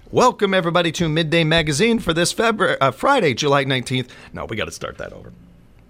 Welcome, everybody, to Midday Magazine for this Friday, July 19th. No, we got to start that over.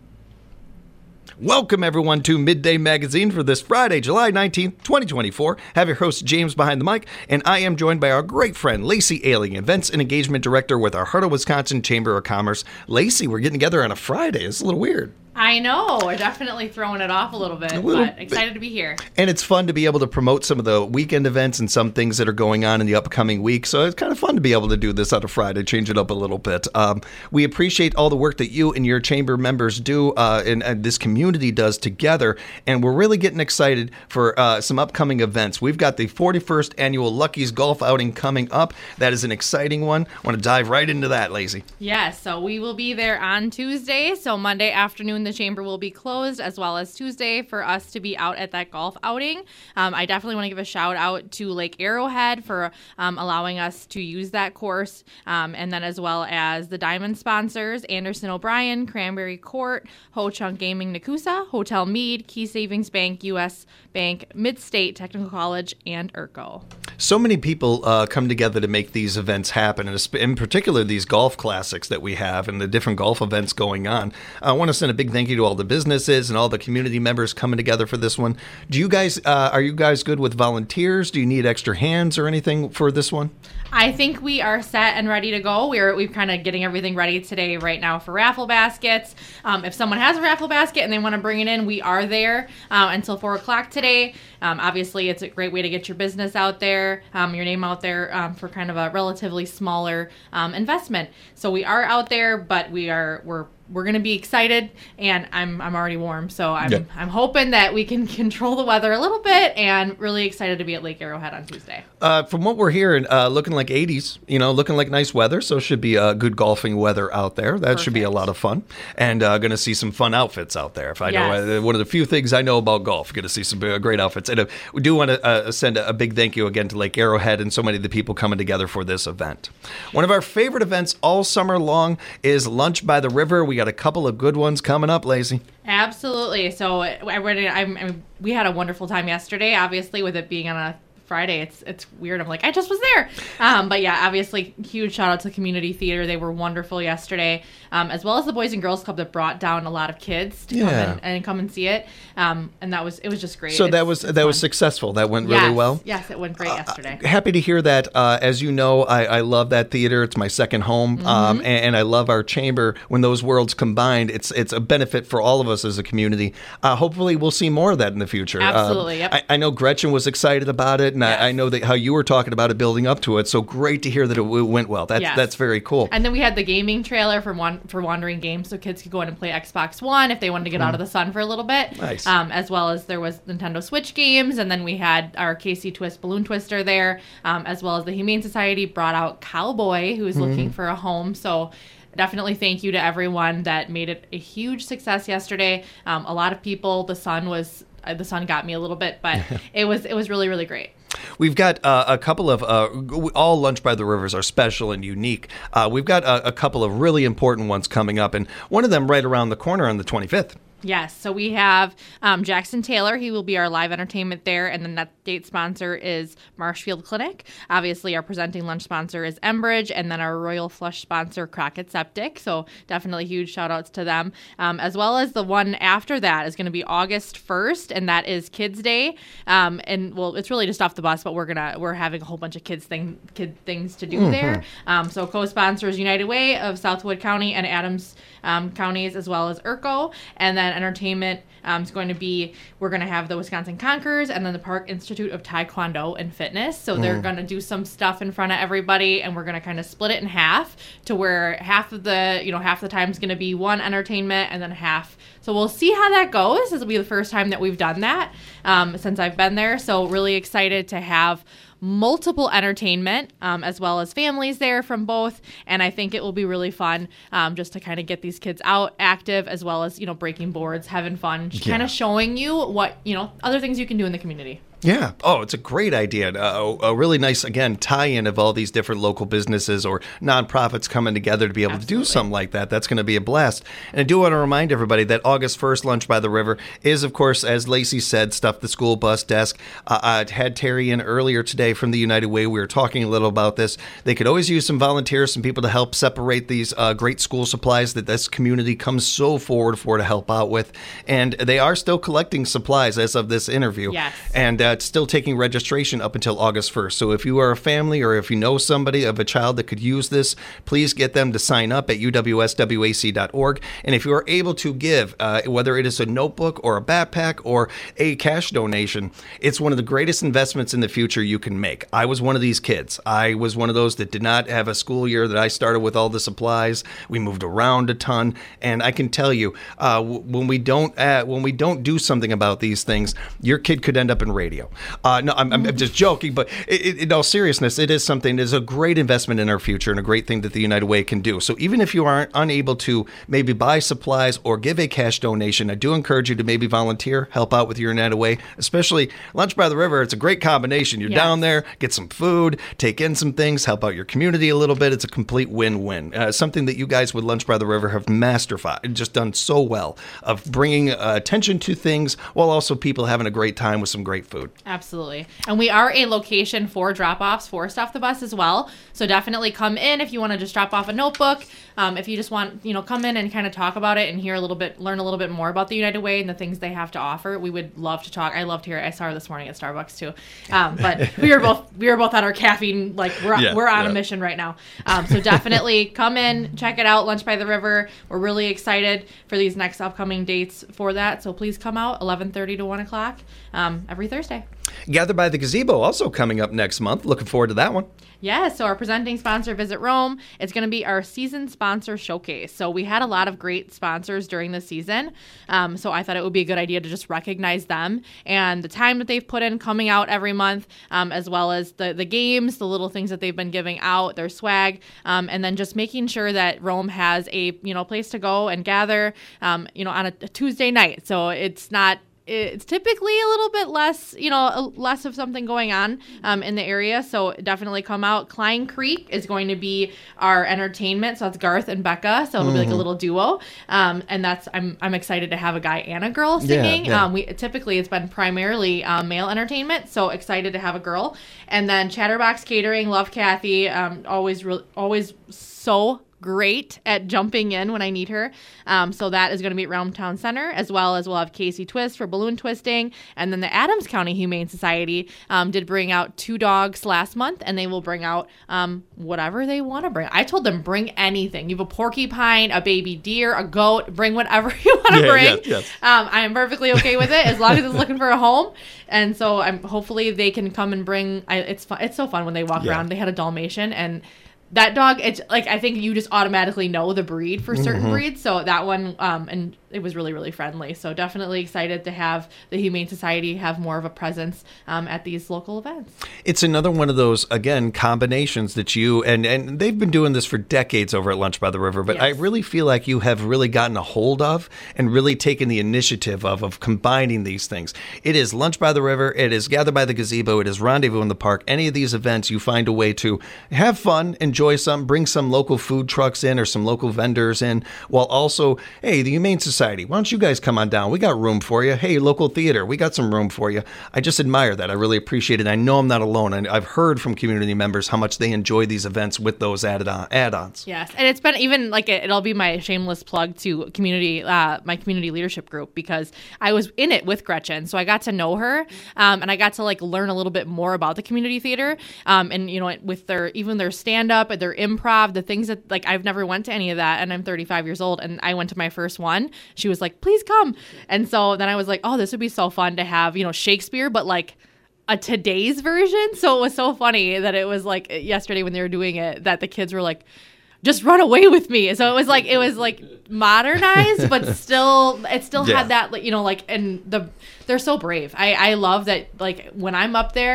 Welcome, everyone, to Midday Magazine for this Friday, July 19th, 2024. I have your host, James, behind the mic, and I am joined by our great friend, Lacey Ailing, Events and Engagement Director with our Heart of Wisconsin Chamber of Commerce. Lacey, we're getting together on a Friday. It's a little weird. I know. We're definitely throwing it off a little bit, but excited to be here. And it's fun to be able to promote some of the weekend events and some things that are going on in the upcoming week. So it's kind of fun to be able to do this on a Friday, change it up a little bit. We appreciate all the work that you and your chamber members do and this community does together. And we're really getting excited for some upcoming events. We've got the 41st Annual Lucky's Golf Outing coming up. That is an exciting one. I want to dive right into that, Lacey. Yes, so we will be there on Tuesday. So Monday afternoon, the chamber will be closed, as well as Tuesday for us to be out at that golf outing. I definitely want to give a shout out to Lake Arrowhead for allowing us to use that course, and then as well as the diamond sponsors, Anderson O'Brien, Cranberry Court, Ho Chunk Gaming Nakusa, Hotel Mead, Key Savings Bank, U.S. Bank, Mid-State Technical College, and ERCO. So many people come together to make these events happen, and in particular these golf classics that we have and the different golf events going on. I want to send a big thank you to all the businesses and all the community members coming together for this one. Do you guys, are you guys good with volunteers? Do you need extra hands or anything for this one? I think we are set and ready to go. We're kind of getting everything ready today right now for raffle baskets. If someone has a raffle basket and they want to bring it in, we are there until 4 o'clock today. Obviously, it's a great way to get your business out there, your name out there for kind of a relatively smaller investment. So we are out there, but we're going to be excited, and I'm already warm, so I'm hoping that we can control the weather a little bit, and really excited to be at Lake Arrowhead on Tuesday. From what we're hearing, looking like 80s, looking like nice weather, so should be good golfing weather out there. That Perfect. Should be a lot of fun, and going to see some fun outfits out there. If I know one of the few things I know about golf, going to see some great outfits. And we do want to send a big thank you again to Lake Arrowhead and so many of the people coming together for this event. One of our favorite events all summer long is Lunch by the River. We got a couple of good ones coming up, Lacey. Absolutely. So we had a wonderful time yesterday, obviously, with it being on a Friday. It's weird. I'm like, I just was there. But yeah, obviously, huge shout out to Community Theater. They were wonderful yesterday, as well as the Boys and Girls Club that brought down a lot of kids to come and see it. And it was just great. So that was successful. That went really well. Yes, it went great yesterday. Happy to hear that. As you know, I love that theater. It's my second home, and I love our chamber. When those worlds combined, it's a benefit for all of us as a community. Hopefully, we'll see more of that in the future. Absolutely. Yep. I know Gretchen was excited about it. And I know that how you were talking about it building up to it. So great to hear that it went well. That's very cool. And then we had the gaming trailer for Wandering Games, so kids could go in and play Xbox One if they wanted to get out of the sun for a little bit. Nice. As well as there was Nintendo Switch games, and then we had our KC Twist Balloon Twister there, as well as the Humane Society brought out Cowboy, who is looking for a home. So definitely thank you to everyone that made it a huge success yesterday. A lot of people, the sun got me a little bit, but it was really, really great. We've got a couple of, all Lunch by the Rivers are special and unique. We've got a couple of really important ones coming up, and one of them right around the corner on the 25th. Yes, so we have Jackson Taylor. He will be our live entertainment there, and then that date sponsor is Marshfield Clinic. Obviously, our presenting lunch sponsor is Enbridge, and then our Royal Flush sponsor, Crockett Septic. So definitely huge shout-outs to them. As well as the one after that is going to be August 1st, and that is Kids Day. And, well, it's really just off the bus, but we're having a whole bunch of kid things to do there. So co-sponsors United Way of Southwood County and Adams counties, as well as ERCO. And then entertainment is going to be, we're going to have the Wisconsin Conquerors and then the Park Institute of Taekwondo and Fitness. So they're going to do some stuff in front of everybody, and we're going to kind of split it in half to where half the time is going to be one entertainment and then half. So we'll see how that goes. This will be the first time that we've done that since I've been there. So really excited to have multiple entertainment, as well as families there from both. And I think it will be really fun just to kind of get these kids out active, as well as, breaking boards, having fun, just kind of showing you what, other things you can do in the community. Yeah. Oh, it's a great idea. A really nice, again, tie-in of all these different local businesses or nonprofits coming together to be able to do something like that. That's going to be a blast. And I do want to remind everybody that August 1st Lunch by the River is, of course, as Lacey said, Stuff the School Bus Desk. I had Terry in earlier today from the United Way. We were talking a little about this. They could always use some volunteers, some people to help separate these great school supplies that this community comes so forward for to help out with. And they are still collecting supplies as of this interview. Yes. And it's still taking registration up until August 1st. So if you are a family or if you know somebody of a child that could use this, please get them to sign up at uwswac.org. And if you are able to give, whether it is a notebook or a backpack or a cash donation, it's one of the greatest investments in the future you can make. I was one of these kids. I was one of those that did not have a school year that I started with all the supplies. We moved around a ton. And I can tell you, when we don't do something about these things, your kid could end up in radio. No, I'm just joking, but in all seriousness, it is something that is a great investment in our future and a great thing that the United Way can do. So even if you aren't unable to maybe buy supplies or give a cash donation, I do encourage you to maybe volunteer, help out with your United Way, especially Lunch by the River. It's a great combination. You're down there, get some food, take in some things, help out your community a little bit. It's a complete win-win. Something that you guys with Lunch by the River have mastered, just done so well of bringing attention to things while also people having a great time with some great food. Absolutely. And we are a location for drop-offs for Stuff the Bus as well. So definitely come in if you want to just drop off a notebook. If you just want, come in and kind of talk about it and learn a little bit more about the United Way and the things they have to offer. We would love to talk. I loved hearing. I saw her this morning at Starbucks too. But we were both on our caffeine. Like we're on a mission right now. So definitely come in, check it out. Lunch by the River. We're really excited for these next upcoming dates for that. So please come out 11:30 to 1 o'clock every Thursday. Gather by the Gazebo also coming up next month. Looking forward to that one. Yeah, so our presenting sponsor, Visit Rome, it's going to be our season sponsor showcase. So we had a lot of great sponsors during the season. So I thought it would be a good idea to just recognize them and the time that they've put in coming out every month, as well as the games, the little things that they've been giving out, their swag, and then just making sure that Rome has a place to go and gather, on a Tuesday night. So it's typically a little bit less, less of something going on in the area. So definitely come out. Klein Creek is going to be our entertainment. So that's Garth and Becca. So it'll be like a little duo. And I'm excited to have a guy and a girl singing. Yeah. It's been primarily male entertainment. So excited to have a girl. And then Chatterbox Catering, love Kathy. Always so great at jumping in when I need her. So that is going to be at Realm Town Center, as well as we'll have Casey Twist for balloon twisting. And then the Adams County Humane Society did bring out 2 dogs last month, and they will bring out whatever they want to bring. I told them, bring anything. You have a porcupine, a baby deer, a goat, bring whatever you want to bring. Yes. I am perfectly okay with it as long as it's looking for a home. And so hopefully they can come and bring, it's fun. It's so fun when they walk around. They had a Dalmatian, and that dog, it's like, I think you just automatically know the breed for certain breeds. So that one, and it was really, really friendly. So definitely excited to have the Humane Society have more of a presence at these local events. It's another one of those, again, combinations that you, and they've been doing this for decades over at Lunch by the River, but yes. I really feel like you have really gotten a hold of and really taken the initiative of combining these things. It is Lunch by the River, it is Gather by the Gazebo, it is Rendezvous in the Park. Any of these events, you find a way to have fun, enjoy some, bring some local food trucks in or some local vendors in, while also, hey, the Humane Society, why don't you guys come on down? We got room for you. Hey, local theater, we got some room for you. I just admire that. I really appreciate it. I know I'm not alone. And I've heard from community members how much they enjoy these events with those add-ons. Yes, and it's been even like it'll be my shameless plug to my community leadership group, because I was in it with Gretchen, so I got to know her, and I got to learn a little bit more about the community theater, and with their stand-up, their improv, the things that I've never went to any of that, and I'm 35 years old, and I went to my first one. She was like, please come. And so then I was like, oh, this would be so fun to have, Shakespeare, but a today's version. So it was so funny that it was yesterday when they were doing it, that the kids were like, just run away with me. So it was modernized, but still, it still had that, and they're so brave. I love that, when I'm up there,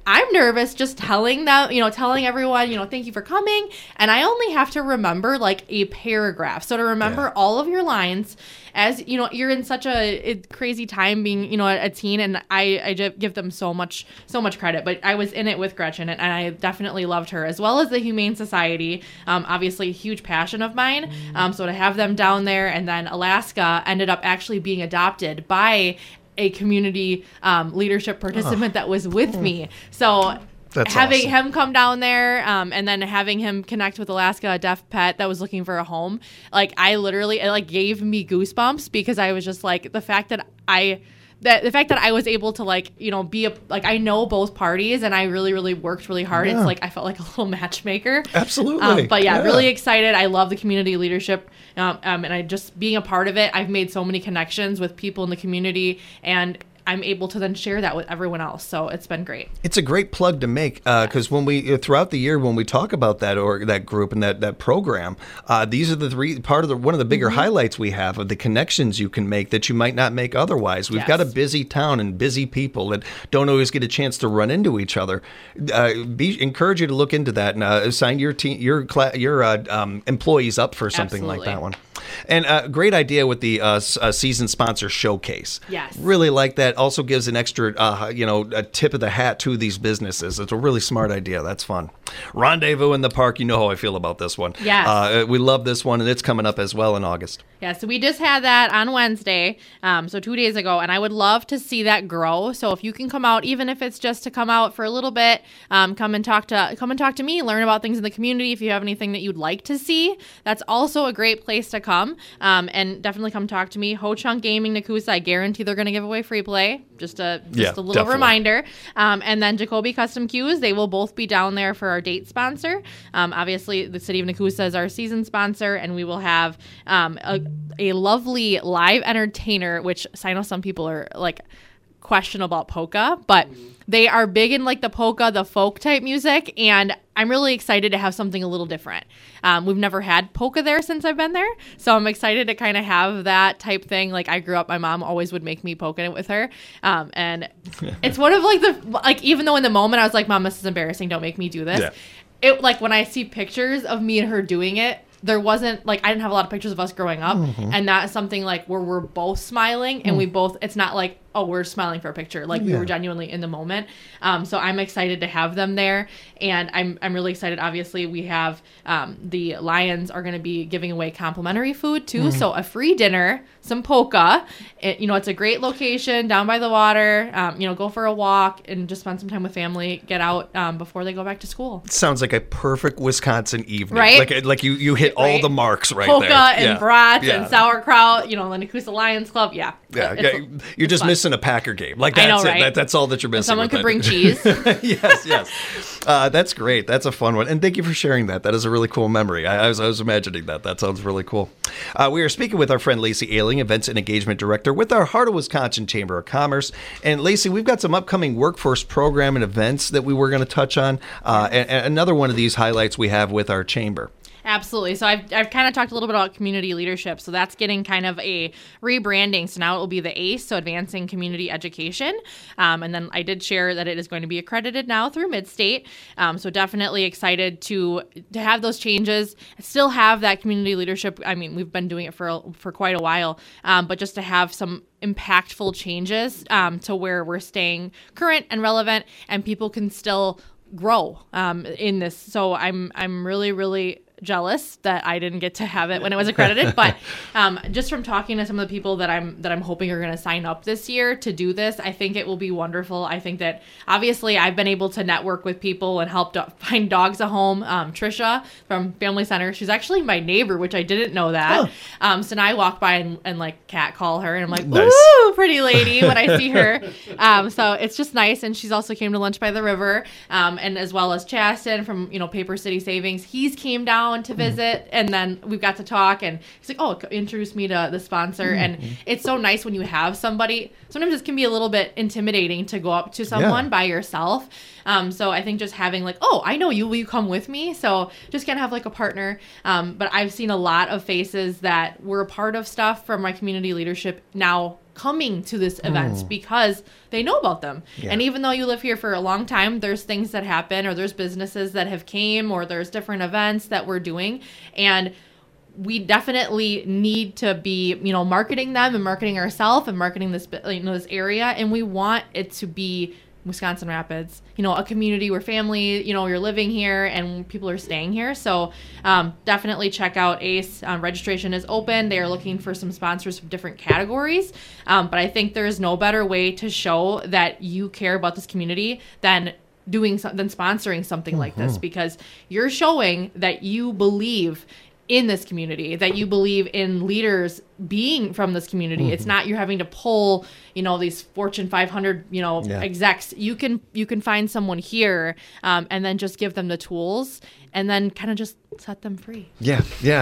I'm nervous just telling them, telling everyone, thank you for coming. And I only have to remember like a paragraph. So to remember all of your lines, as you're in such a crazy time being, a teen, and I just give them so much credit. But I was in it with Gretchen, and I definitely loved her, as well as the Humane Society. Obviously, a huge passion of mine. So to have them down there, and then Alaska ended up actually being adopted by a community leadership participant that was with me. So that's having awesome. him come down there and then having him connect with Alaska, a deaf pet that was looking for a home, like I literally, it gave me goosebumps, because I was just like, the fact that I was able to be I know both parties, and I really, really worked really hard. Yeah. It's like I felt like a little matchmaker. Absolutely. But really excited. I love the community leadership, and I just being a part of it. I've made so many connections with people in the community, and I'm able to then share that with everyone else. So it's been great. It's a great plug to make, because when we throughout the year, when we talk about that group and that program, these are one of the bigger highlights we have of the connections you can make that you might not make otherwise. We've got a busy town and busy people that don't always get a chance to run into each other. Encourage you to look into that and sign your employees up for something like that one. And a great idea with the season sponsor showcase. Yes. Really like that. Also gives an extra, a tip of the hat to these businesses. It's a really smart idea. That's fun. Rendezvous in the Park. You know how I feel about this one. Yes. We love this one, and it's coming up as well in August. Yeah, so we just had that on Wednesday, so 2 days ago, and I would love to see that grow. So if you can come out, even if it's just to come out for a little bit, come and talk to me, learn about things in the community. If you have anything that you'd like to see, that's also a great place to come. And definitely come talk to me. Ho Chunk Gaming Nakusa, I guarantee they're going to give away free play. Just a little definitely. reminder. And then Jacoby Custom Cues, they will both be down there for our date sponsor. Obviously, the City of Nakusa is our season sponsor, and we will have a lovely live entertainer, which I know some people are questionable about polka, but they are big in the polka, the folk type music, and I'm really excited to have something a little different. We've never had polka there since I've been there, so I'm excited to kind of have that type thing. I grew up, my mom always would make me polka with her, and it's one of even though in the moment I was like, Mom, this is embarrassing, don't make me do this. It when I see pictures of me and her doing it, there wasn't I didn't have a lot of pictures of us growing up, and that is something where we're both smiling, and we both, it's not we're smiling for a picture, we were genuinely in the moment. So I'm excited to have them there, and I'm really excited. Obviously, we have the Lions are going to be giving away complimentary food too, so a free dinner, some polka. It's a great location down by the water. Go for a walk and just spend some time with family. Get out before they go back to school. It sounds like a perfect Wisconsin evening, right? Like you hit all the marks right polka there. Polka and brats and sauerkraut. The Nakusa Lions Club. Yeah. You're just missing a Packer game. That's I know, it. right? That's all that you're missing. Someone could bring cheese. Yes. That's great. That's a fun one. And thank you for sharing that. That is a really cool memory. I was imagining that. That sounds really cool. We are speaking with our friend Lacey Ailing, Events and Engagement Director with our Heart of Wisconsin Chamber of Commerce. And Lacey, we've got some upcoming workforce program and events that we were going to touch on. And another one of these highlights we have with our chamber. Absolutely. So I've kind of talked a little bit about community leadership. So that's getting kind of a rebranding. So now it will be the ACE, so Advancing Community Education. And then I did share that it is going to be accredited now through Midstate. So definitely excited to have those changes. Still have that community leadership. I mean, we've been doing it for quite a while, but just to have some impactful changes to where we're staying current and relevant, and people can still grow in this. So I'm really, really jealous that I didn't get to have it when it was accredited, but just from talking to some of the people that I'm hoping are going to sign up this year to do this, I think it will be wonderful. I think that obviously I've been able to network with people and help find dogs a home. Trisha from Family Center, she's actually my neighbor, which I didn't know that. So now I walk by and cat call her, and I'm like, nice. Ooh, pretty lady when I see her. So it's just nice. And she's also came to Lunch by the River, and as well as Chasten from Paper City Savings. He's came down to visit, and then we've got to talk, and he's like, oh, introduce me to the sponsor. And it's so nice when you have somebody. Sometimes it can be a little bit intimidating to go up to someone by yourself. So I think just having oh, I know you, will you come with me? So just kind of have a partner. But I've seen a lot of faces that were a part of stuff from my community leadership now coming to this events because they know about them. Yeah. And even though you live here for a long time, there's things that happen, or there's businesses that have came, or there's different events that we're doing. And we definitely need to be, marketing them and marketing ourselves and marketing this, this area. And we want it to be Wisconsin Rapids, a community where family, you're living here and people are staying here. So definitely check out ACE. Registration is open. They are looking for some sponsors from different categories. But I think there is no better way to show that you care about this community than sponsoring something like this, because you're showing that you believe in this community, that you believe in leaders being from this community. It's not you're having to pull, these Fortune 500, execs. You can find someone here and then just give them the tools and then kind of just set them free. Yeah.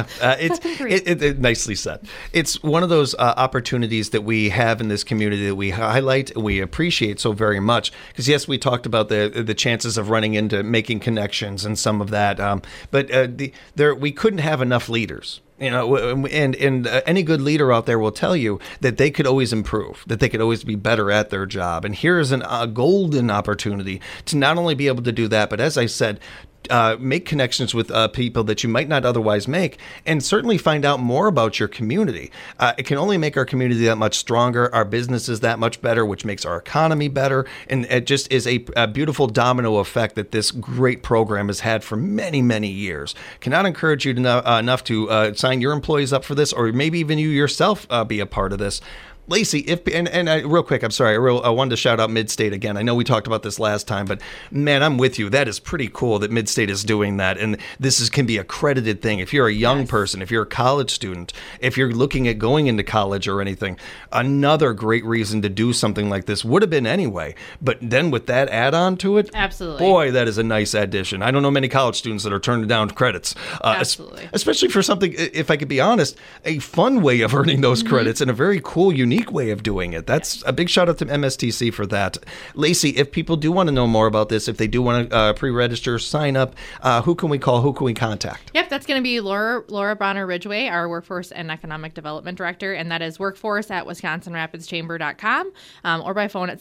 It's nicely said. It's one of those opportunities that we have in this community that we highlight and we appreciate so very much. Because yes, we talked about the chances of running into making connections and some of that, but we couldn't have enough leaders. And any good leader out there will tell you that they could always improve, that they could always be better at their job. And here is a golden opportunity to not only be able to do that, but as I said, make connections with people that you might not otherwise make, and certainly find out more about your community. It can only make our community that much stronger, our businesses that much better, which makes our economy better. And it just is a beautiful domino effect that this great program has had for many, many years. Cannot encourage you enough to sign your employees up for this, or maybe even you yourself be a part of this. Lacey, real quick, I'm sorry, I wanted to shout out Midstate again. I know we talked about this last time, but man, I'm with you. That is pretty cool that Midstate is doing that, and can be a credited thing. If you're a young person, if you're a college student, if you're looking at going into college or anything, another great reason to do something like this would have been anyway. But then with that add-on to it, absolutely, boy, that is a nice addition. I don't know many college students that are turning down credits, absolutely, especially for something, if I could be honest, a fun way of earning those credits and a very cool, unique way of doing it. That's a big shout out to MSTC for that. Lacey, if people do want to know more about this, if they do want to pre-register, sign up, who can we call? Who can we contact? Yep, that's going to be Laura Bronner Ridgway, our Workforce and Economic Development Director, and that is workforce@wisconsinrapidschamber.com or by phone at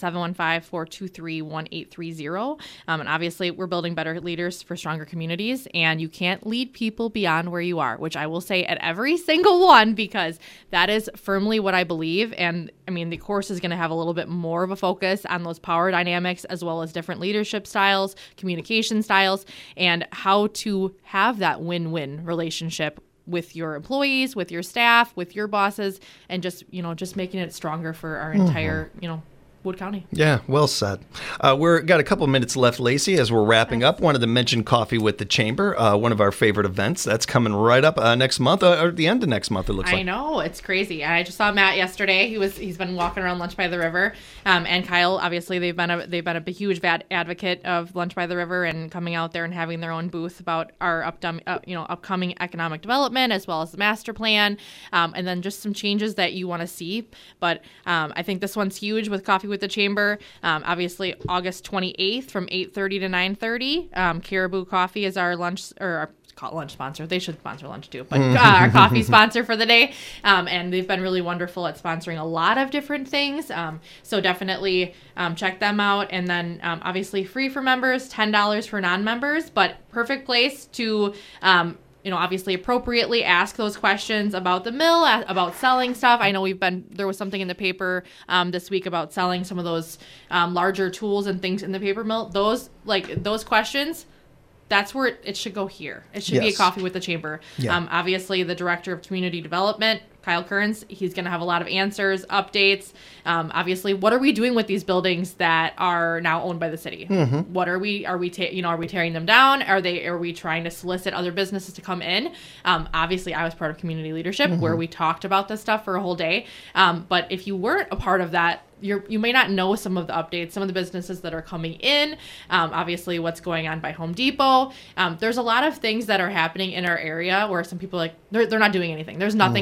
715-423-1830. And obviously, we're building better leaders for stronger communities, and you can't lead people beyond where you are, which I will say at every single one, because that is firmly what I believe. And I mean, the course is going to have a little bit more of a focus on those power dynamics, as well as different leadership styles, communication styles, and how to have that win-win relationship with your employees, with your staff, with your bosses, and just making it stronger for our entire, Wood County. Yeah, well said. We're got a couple minutes left, Lacey, as we're wrapping up. Wanted to mention Coffee with the Chamber, one of our favorite events. That's coming right up next month, or at the end of next month, it looks like. I know, it's crazy. I just saw Matt yesterday. He's been walking around Lunch by the River, and Kyle. Obviously, they've been a huge advocate of Lunch by the River and coming out there and having their own booth about our upcoming economic development, as well as the master plan, and then just some changes that you want to see. But I think this one's huge with Coffee with the Chamber. Obviously, August 28th from 8:30 to 9:30. Caribou Coffee is our lunch sponsor. They should sponsor lunch too, but our coffee sponsor for the day. And they've been really wonderful at sponsoring a lot of different things. So definitely check them out. And then obviously free for members, $10 for non-members, but perfect place to obviously appropriately ask those questions about the mill, about selling stuff. I know there was something in the paper this week about selling some of those larger tools and things in the paper mill. Those questions, that's where it should go here. It should be a Coffee with the Chamber. Yeah. Obviously, the Director of Community Development, Kyle Kearns, he's going to have a lot of answers, updates. Obviously, what are we doing with these buildings that are now owned by the city? Mm-hmm. What are we tearing them down? Are we trying to solicit other businesses to come in? Obviously, I was part of community leadership where we talked about this stuff for a whole day. But if you weren't a part of that, you may not know some of the updates, some of the businesses that are coming in, obviously what's going on by Home Depot. There's a lot of things that are happening in our area where some people they're not doing anything. There's nothing happening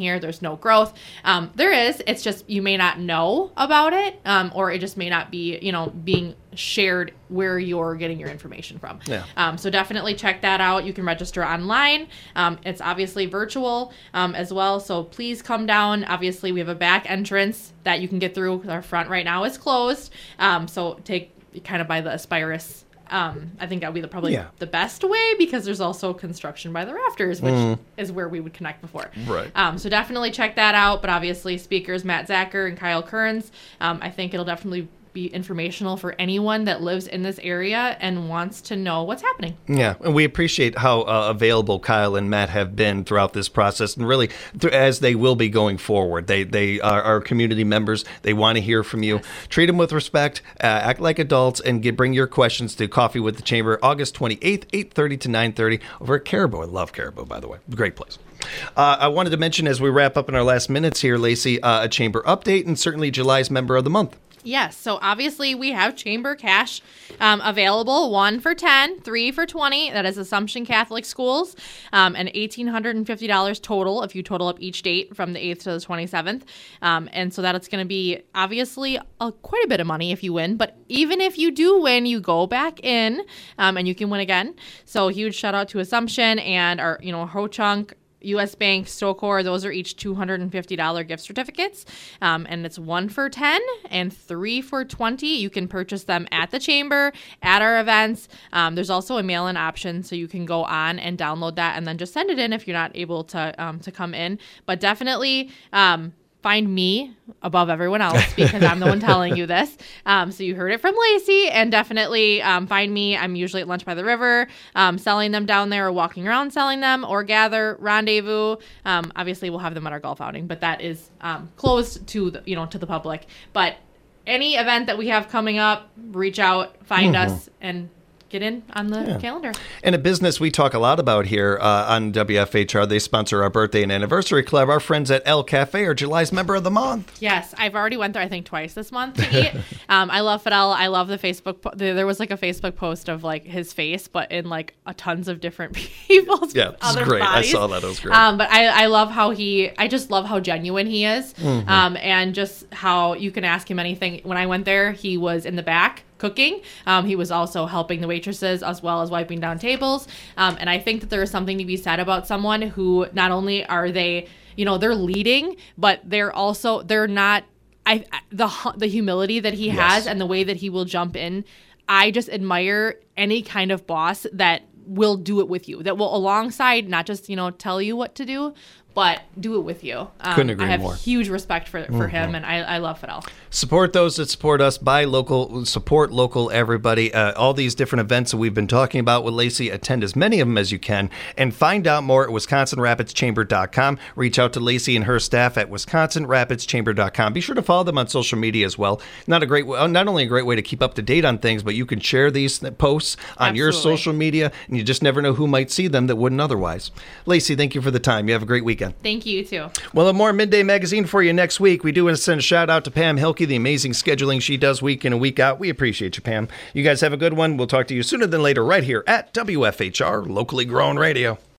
here. There's no growth. There is. It's just you may not know about it, or it just may not be, being shared where you're getting your information from. Yeah. So definitely check that out. You can register online. It's obviously virtual as well. So please come down. Obviously, we have a back entrance that you can get through. Our front right now is closed. So take kind of by the Aspirus. I think that would be probably the best way, because there's also construction by the rafters, which is where we would connect before. Right. So definitely check that out. But obviously, speakers Matt Zacher and Kyle Kearns. I think it'll definitely be informational for anyone that lives in this area and wants to know what's happening. Yeah, and we appreciate how available Kyle and Matt have been throughout this process, and really as they will be going forward. They are community members. They want to hear from you. Yes. Treat them with respect, act like adults, and bring your questions to Coffee with the Chamber, August 28th, 8:30 to 9:30 over at Caribou. I love Caribou, by the way. Great place. I wanted to mention, as we wrap up in our last minutes here, Lacey, a chamber update, and certainly July's Member of the Month. Yes. So obviously we have chamber cash available, 1 for $10, 3 for $20. That is Assumption Catholic Schools, and $1,850 total if you total up each date from the 8th to the 27th. And so that's going to be obviously quite a bit of money if you win. But even if you do win, you go back in and you can win again. So huge shout out to Assumption and our, Ho-Chunk, U.S. Bank, StoCor, those are each $250 gift certificates, and it's 1 for $10 and 3 for $20. You can purchase them at the chamber, at our events. There's also a mail-in option, so you can go on and download that and then just send it in if you're not able to come in. But definitely find me above everyone else, because I'm the one telling you this. So you heard it from Lacey, and definitely find me. I'm usually at Lunch by the River, selling them down there, or walking around selling them, or Gather, Rendezvous. Obviously, we'll have them at our golf outing, but that is closed to the public. But any event that we have coming up, reach out, find us, and get in on the calendar. And a business we talk a lot about here on WFHR, they sponsor our birthday and anniversary club. Our friends at El Cafe are July's Member of the Month. Yes, I've already went there, I think, twice this month to eat. I love Fidel. I love the Facebook. There was like a Facebook post of like his face, but in like a tons of different people's other great. bodies. I saw that. It was great. But I love how I just love how genuine he is, and just how you can ask him anything. When I went there, he was in the back cooking. He was also helping the waitresses as well as wiping down tables. And I think that there is something to be said about someone who not only are they, they're leading, but they're not, the humility that he has and the way that he will jump in. I just admire any kind of boss that will do it with you, that will alongside, not just, tell you what to do, but do it with you. Couldn't agree more. I have huge respect for him, and I love Fidel. Support those that support us. Buy local, support local, everybody. All these different events that we've been talking about with Lacey, attend as many of them as you can, and find out more at WisconsinRapidsChamber.com. Reach out to Lacey and her staff at WisconsinRapidsChamber.com. Be sure to follow them on social media as well. Not only a great way to keep up to date on things, but you can share these posts on your social media, and you just never know who might see them that wouldn't otherwise. Lacey, thank you for the time. You have a great weekend. Thank you, too. We'll have more Midday Magazine for you next week. We do want to send a shout out to Pam Hilke, the amazing scheduling she does week in and week out. We appreciate you, Pam. You guys have a good one. We'll talk to you sooner than later right here at WFHR, locally grown radio.